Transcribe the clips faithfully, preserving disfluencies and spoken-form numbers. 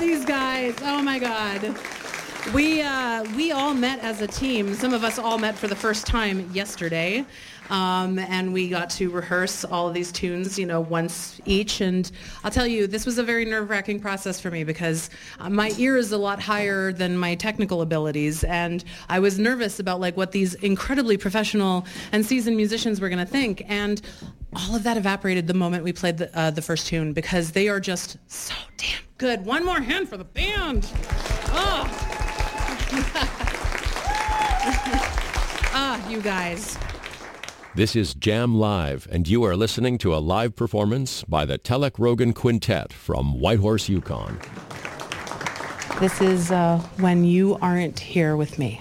these guys. Oh my God. We uh, we all met as a team. Some of us all met for the first time yesterday, um, and we got to rehearse all of these tunes, you know, once each. And I'll tell you, this was a very nerve-wracking process for me because uh, my ear is a lot higher than my technical abilities, and I was nervous about like what these incredibly professional and seasoned musicians were going to think. And all of that evaporated the moment we played the, uh, the first tune because they are just so damn good. One more hand for the band. Oh. Ah, you guys. This is Jam Live, and you are listening to a live performance by the Telek Rogan Quintet from Whitehorse, Yukon. This is uh, When You Aren't Here With Me.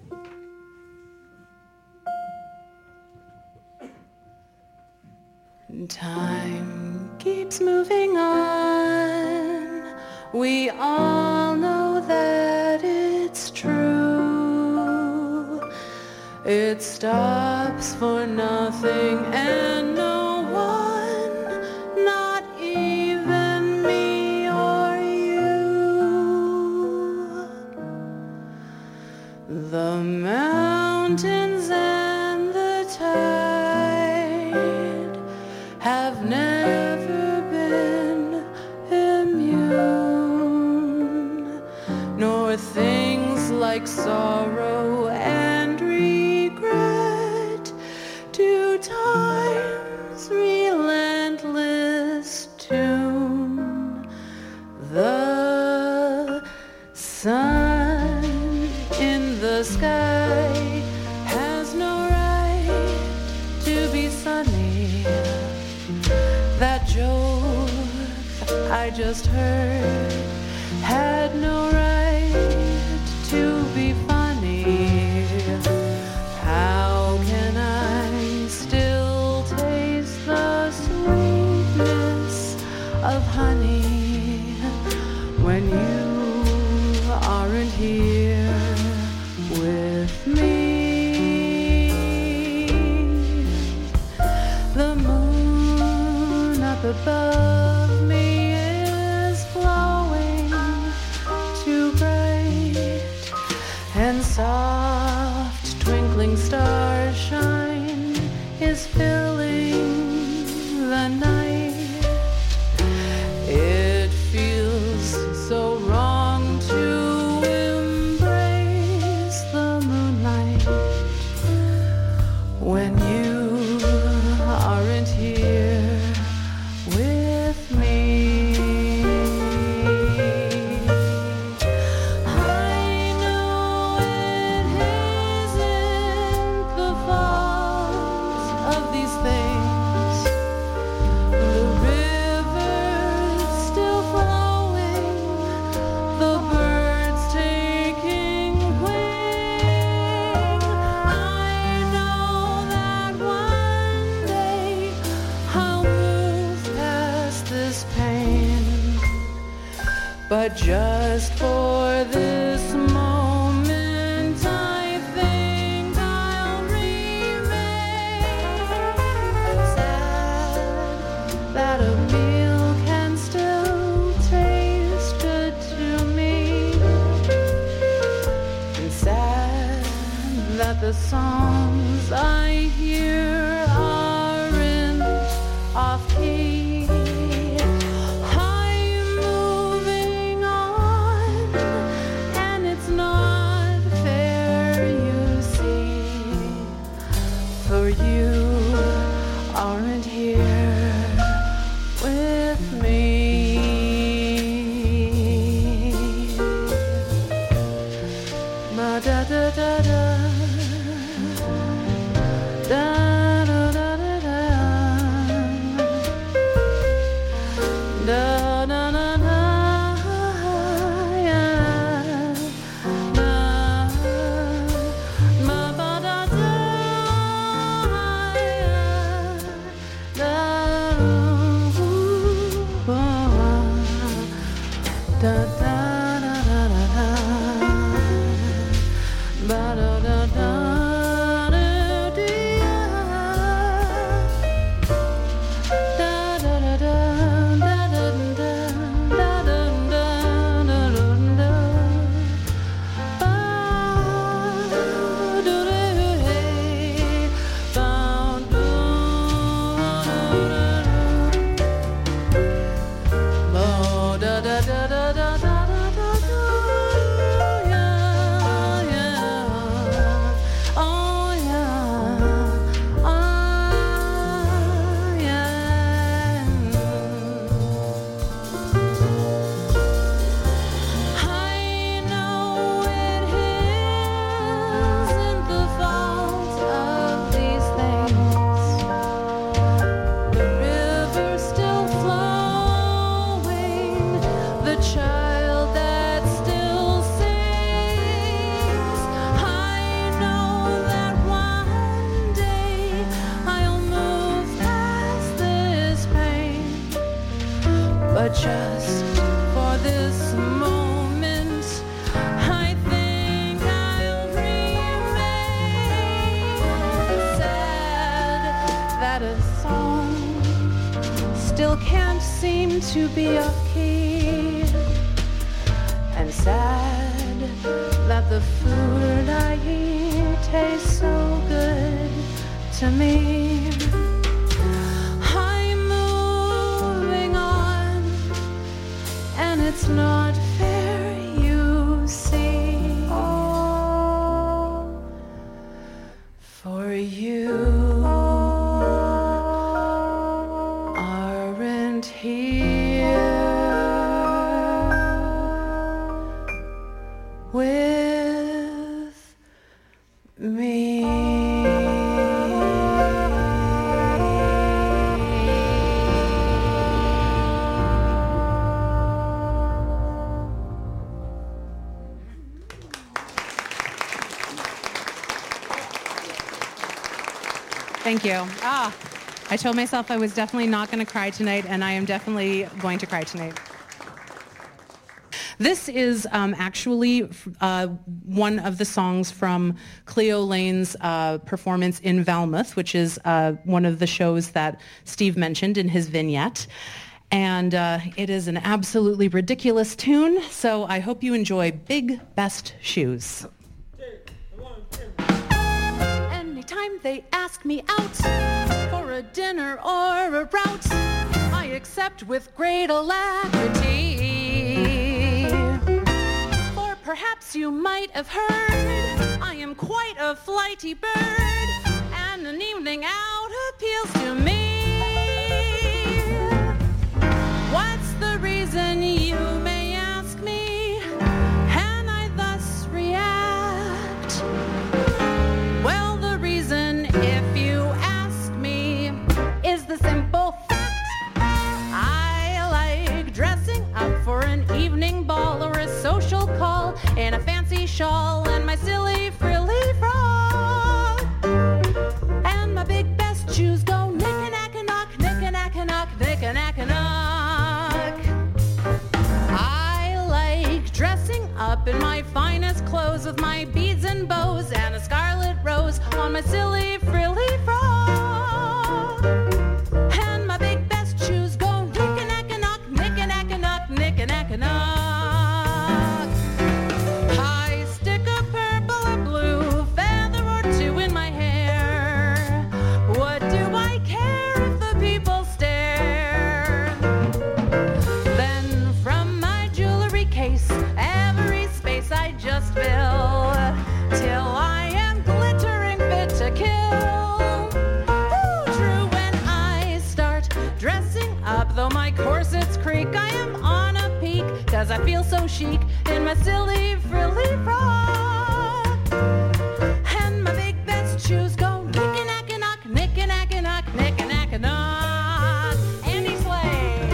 Time keeps moving on. We all know that it's true. It stops for nothing and no one, not even me or you. The mountains and the tide have never been immune, nor things like sorrow and regret to time's relentless tune. The sun in the sky has no right to be sunny. That joke I just heard had no right to be funny. How can I still taste the sweetness of honey when you aren't here with me? The moon up above me is glowing too bright, and soft twinkling starshine is filling the night. It feels so wrong to embrace the moonlight when you aren't here with me. I know it isn't the fault of these things. The river's still flowing, the birds taking wing. I know that one day I'll move past this pain, but just for this moment I think I'll remain sad that a meal can still taste good to me, and sad that the songs I hear aren't off key. I'm moving on, and it's not fair, you see, for you aren't here with me. Ma da da da da. Da da da da da. Da da da da. Yeah. Da. Ma ba da da. Yeah. Da. Ooh. Da da da da da da. Ba da da da. Da da da da da da da da da da. child that still sings. I know that one day I'll move past this pain, but just for this moment, I think I'll remain sad that a song still can't seem to be a key, and sad that the food I eat tastes so good to me. I'm moving on, and it's not fair, you see. Oh, for you aren't here with me. Thank you. Ah, I told myself I was definitely not going to cry tonight, and I am definitely going to cry tonight. This is um, actually uh, one of the songs from Cleo Lane's uh, performance in Valmouth, which is uh, one of the shows that Steve mentioned in his vignette. And uh, it is an absolutely ridiculous tune, so I hope you enjoy Big Best Shoes. Anytime they ask me out for a dinner or a rout, I accept with great alacrity. Or perhaps you might have heard I am quite a flighty bird, and an evening out appeals to me. What's the reason, you may ask me, and I thus react? Well, the reason, if you ask me, is the simple fact I like dressing up for an evening ball or a social call in a fancy shawl and my silly frilly frock. And my big best shoes go knick-a-knack-a-knock, knick-a-knack-a-knock, knick-a-knack-a-knock. I like dressing up in my finest clothes with my beads and bows and a scarlet rose on my silly frilly frock. And my big best shoes go knick-a-knack-a-knock, knick-a-knack-a-knock, knick-a-knack-a-knock. I stick a purple or blue feather or two in my hair. What do I care if the people stare? Then from my jewelry case, every space I just fill till I am glittering fit to kill. Ooh, true, when I start dressing up, though my corsets creak, I am on a peak, cause I feel so chic in my silly frilly frock. And my big best shoes go knick-a-knack-a-knock, knick-a-knack-a-knock, knick-a-knack-a-knock. Andy Slade.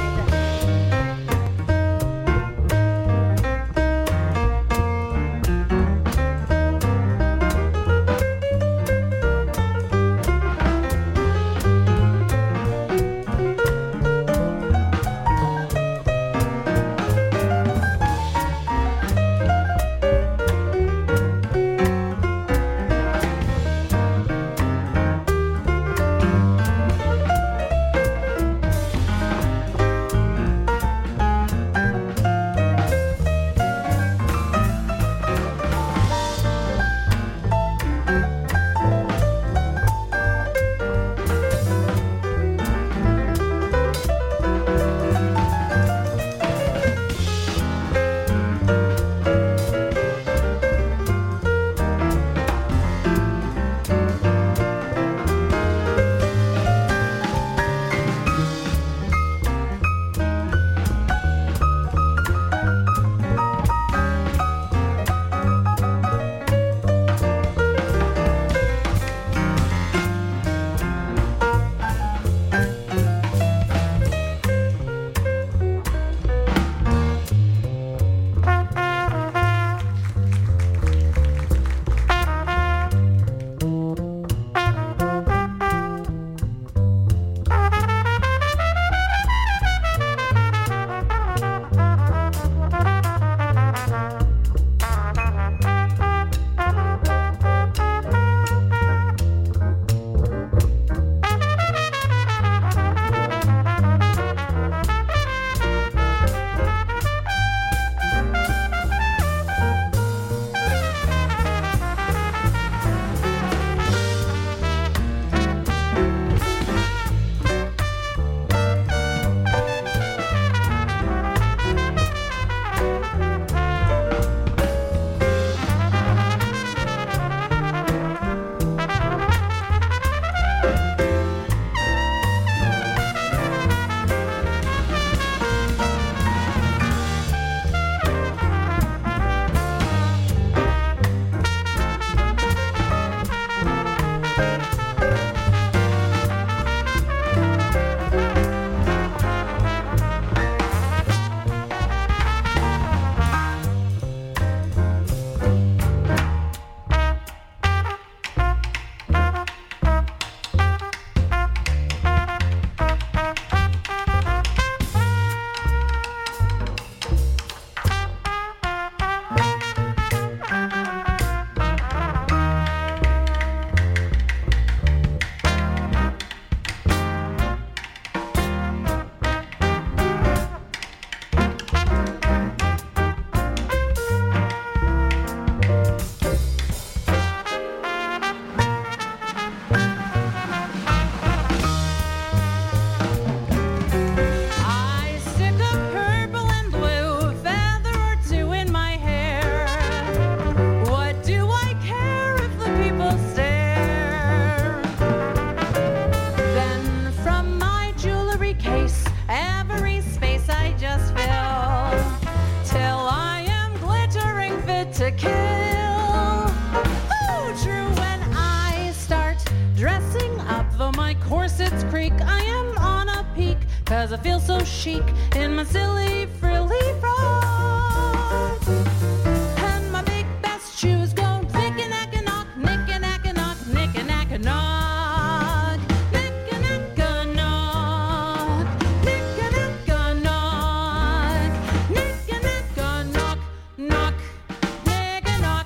feel so chic in my silly frilly frock. And my big best shoes go knick-a-knack-a-knock, knick-a-knack-a-knock, knick-a-knack-a-knock. Knick-a-knack-a-knock, knick-a-knack-a-knock, knick-a-knack-a-knock, knock, knick-a-knock.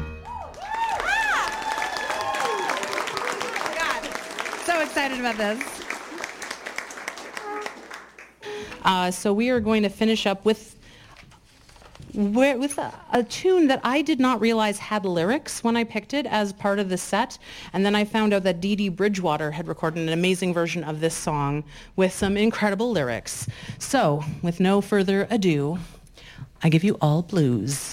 So excited about this. Uh, so we are going to finish up with with a, a tune that I did not realize had lyrics when I picked it as part of the set. And then I found out that Dee Dee Bridgewater had recorded an amazing version of this song with some incredible lyrics. So with no further ado, I give you All Blues.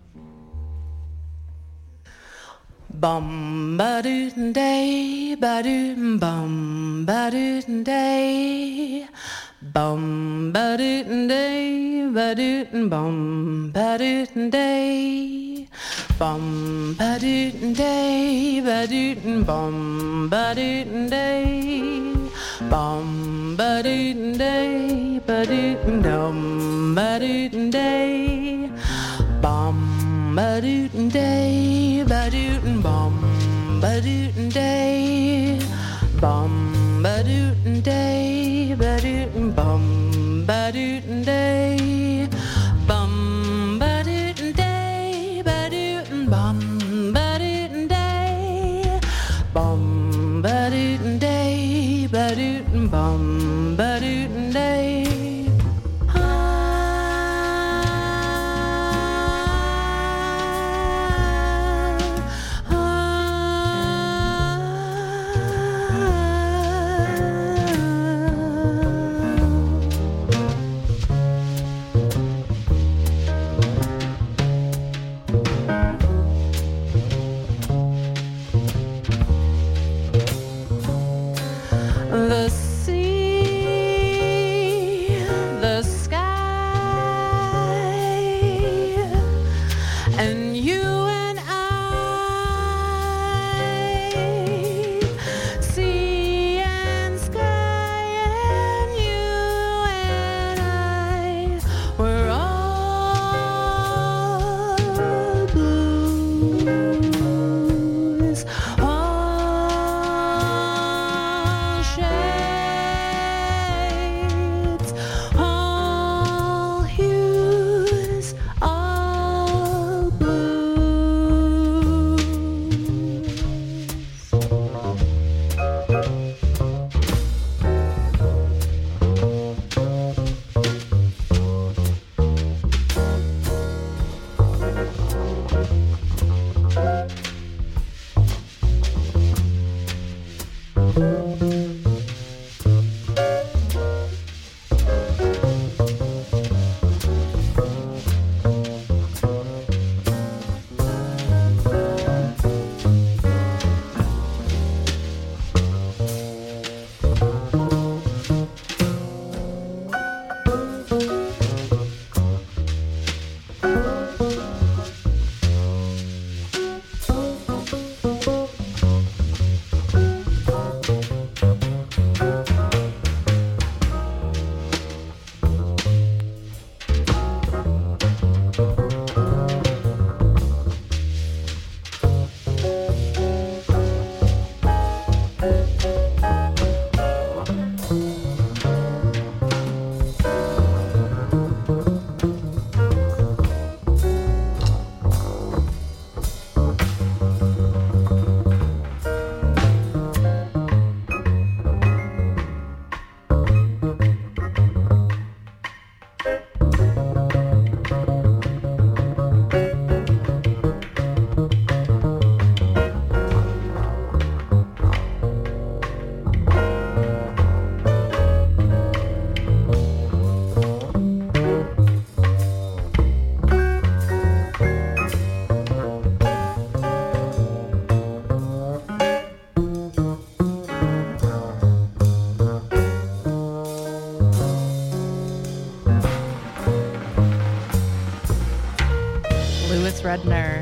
Bum ba doo day, ba doo bum ba doo day, bum ba doo day, ba doo bum ba doo day, bum ba doo day, ba doo bum ba doo day, bum ba doo day, ba doo dum ba doo day, bum. Ba-doot day, ba-doot bum, ba-doot day, bum, ba-doot day, ba-doot bum, ba-doot day, bum, ba-doot day, ba-doot bum, ba-doot day, bum, ba-doot day, ba-doot bum, ba-doot day. The sea, the sky, and you and I, sea and sky, and you and I, we're all blues. Redner.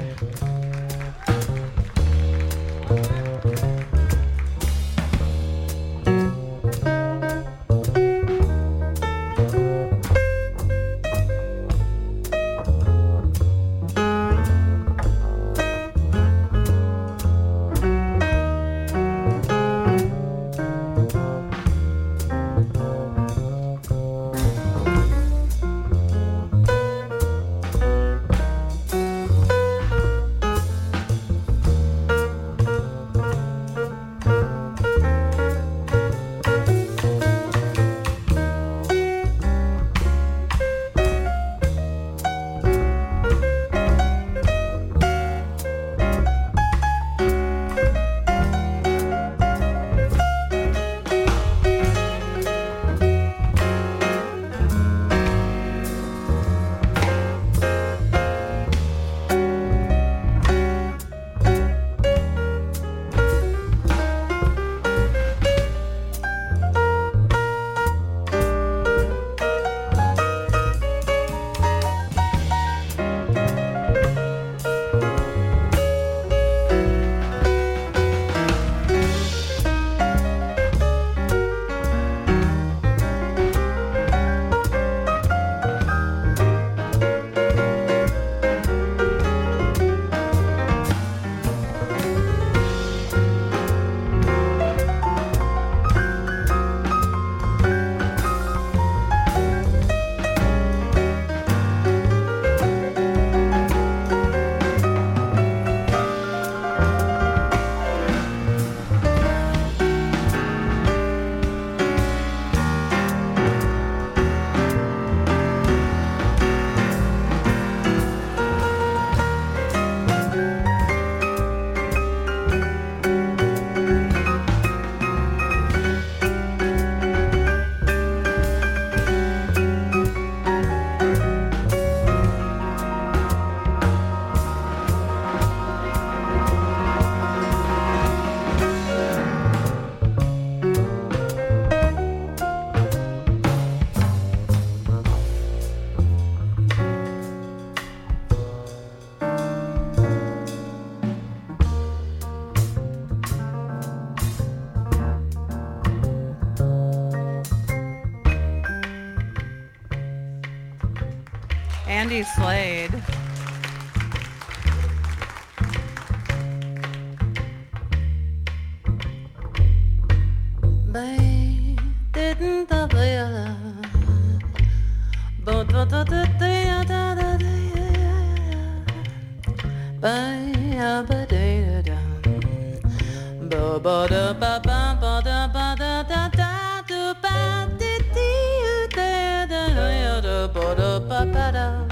Andy Slade. They didn't the but but the day da da ba ba da da ba ba da ba ba ba da ba da da da do ba di di da da da ba da ba ba da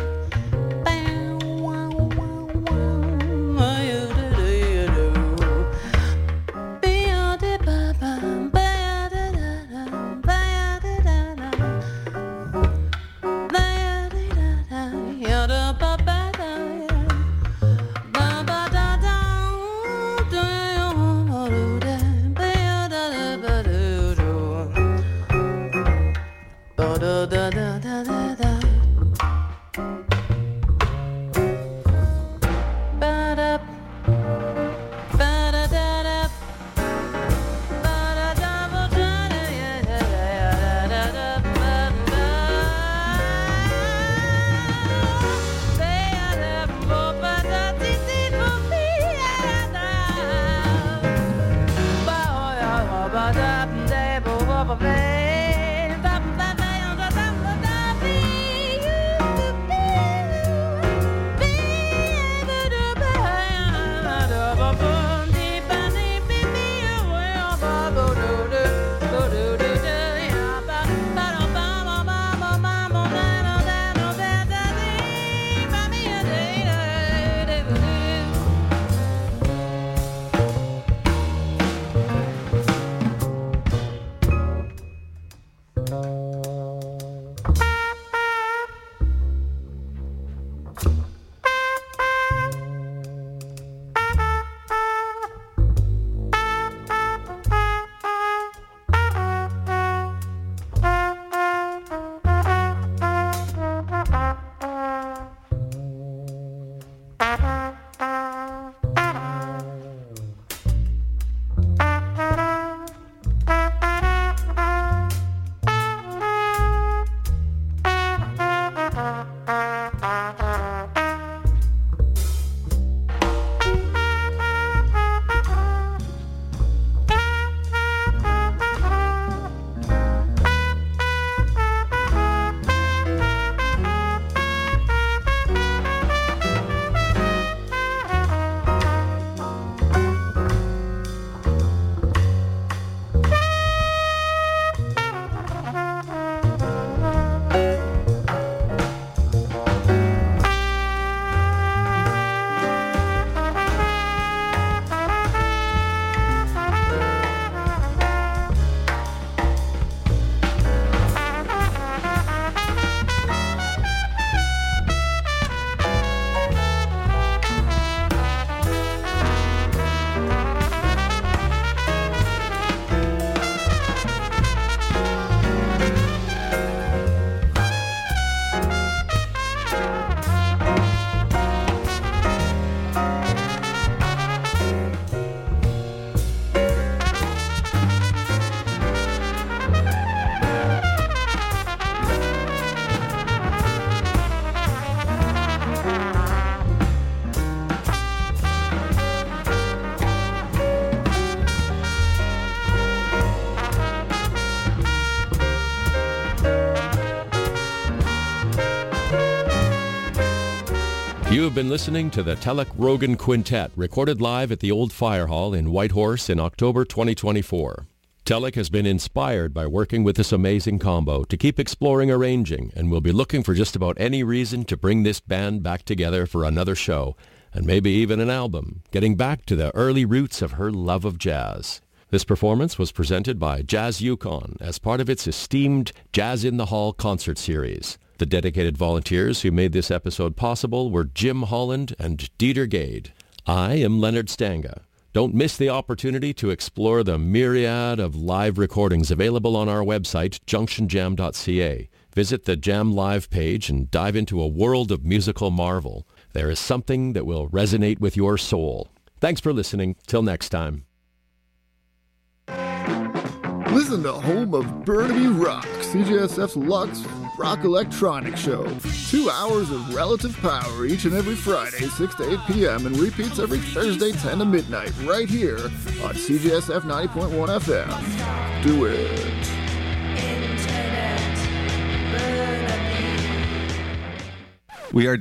You have been listening to the Telek Rogan Quintet, recorded live at the Old Fire Hall in Whitehorse in October twenty twenty-four. Telek has been inspired by working with this amazing combo to keep exploring arranging, and will be looking for just about any reason to bring this band back together for another show, and maybe even an album, getting back to the early roots of her love of jazz. This performance was presented by Jazz Yukon as part of its esteemed Jazz in the Hall concert series. The dedicated volunteers who made this episode possible were Jim Holland and Dieter Gade. I am Leonard Stanga. Don't miss the opportunity to explore the myriad of live recordings available on our website, junction jam dot c a. Visit the Jam Live page and dive into a world of musical marvel. There is something that will resonate with your soul. Thanks for listening. Till next time. Listen to Home of Burnaby Rock, C J S F's Lux Rock Electronic Show. Two hours of relative power each and every Friday, six to eight p.m. and repeats every Thursday, ten to midnight, right here on C J S F ninety point one F M. Do it. We are